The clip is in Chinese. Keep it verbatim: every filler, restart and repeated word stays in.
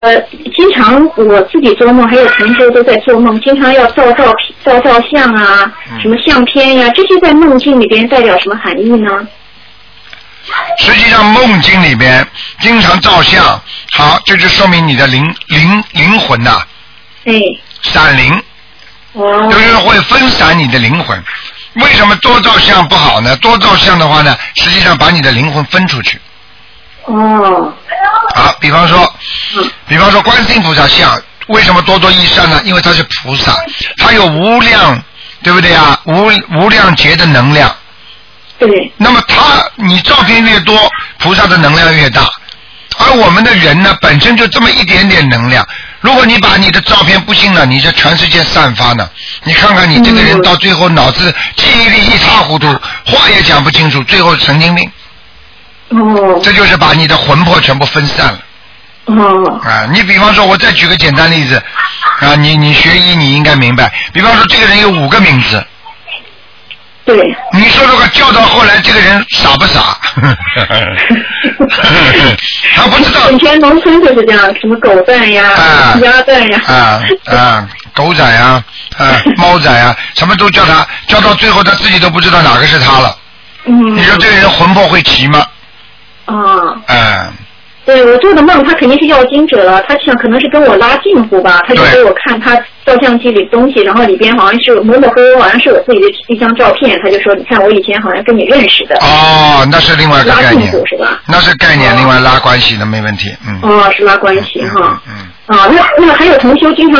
呃，经常我自己做梦，还有同修都在做梦，经常要照照照照相啊，什么相片呀、啊，这些在梦境里边代表什么含义呢？ 实际上梦境里边经常照相，好，这就说明你的灵灵灵魂呐、啊， 哎， 闪灵， 哦， 就是会分散你的灵魂。为什么多照相不好呢？多照相的话呢，实际上把你的灵魂分出去。 哦， 好，比方说， 嗯， 比方说观世音菩萨像，为什么多多益善呢？因为它是菩萨，它有无量，对不对啊？无无量劫的能量。 对。 那么它，你照片越多，菩萨的能量越大。而我们的人呢，本身就这么一点点能量。如果你把你的照片不信了，你在全世界散发呢。你看看你这个人到最后脑子记忆力一塌糊涂，话也讲不清楚，最后神经病。 哦。 这就是把你的魂魄全部分散了。 哦。 啊，你比方说，我再举个简单例子，啊，你你学医你应该明白。比方说，这个人有五个名字。 对。 你说这个叫到后来，这个人傻不傻？他不知道。 以前农村就是这样，什么狗蛋呀、 啊、 鸭蛋呀。 啊啊，狗仔啊，啊，猫仔啊，什么都叫他，叫到最后他自己都不知道哪个是他了。 嗯。 你说这个人魂魄会齐吗？ 啊。 嗯。 对，我做的梦，他肯定是要经者了，他想可能是跟我拉近乎吧，他就给我看他照相机里东西，然后里边好像是模模糊糊，好像是我自己的一张照片，他就说，你看我以前好像跟你认识的。 哦，那是另外一个概念。 拉近乎是吧？ 那是概念，哦、另外拉关系的没问题，嗯。 哦，是拉关系哈。 嗯。嗯啊，那那还有同修经常